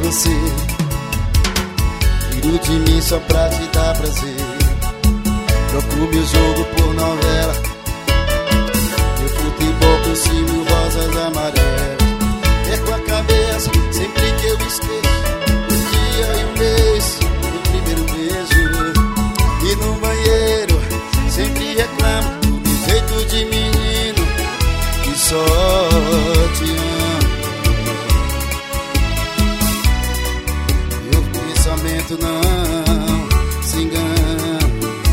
você. Tiro de mim só pra te dar prazer. Troco meu jogo por novela. Meu futebol por cima e rosas amarelas. Perco a cabeça sempre que eu esqueço o dia e o mês do primeiro beijo. E no banheiro sempre reclamo do meu jeito de menino que só te amo. Meu pensamento não se engana.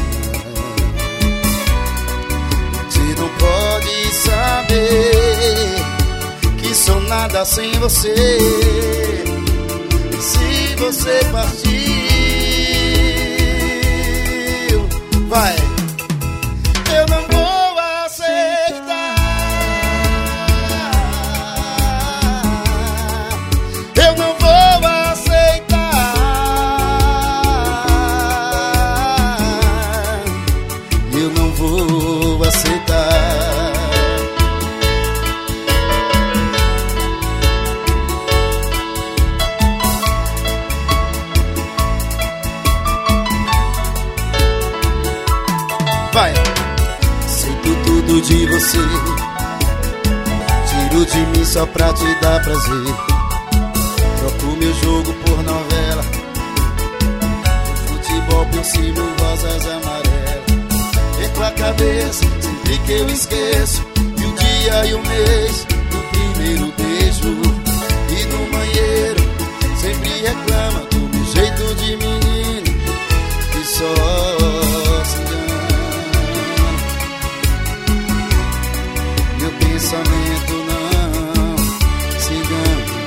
Você não pode saber que sou nada sem você. Se você partiu, vai, eu não vou aceitar. Eu não vou aceitar. Eu não vou aceitar. Vai. Aceito tudo de você. Tiro de mim só pra te dar prazer. Troco meu jogo por novela. Futebol por cima, rosas amarelas. Perco a cabeça sempre que eu esqueço e o dia e o mês do primeiro beijo. E no banheiro sempre reclama do meu jeito de menino que só se engana. Meu pensamento não se engana.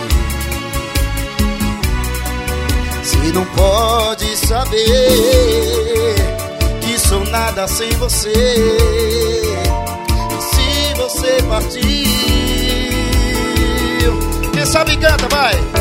Se não pode saber que sou nada sem você. Se você partiu, quem sabe canta, vai.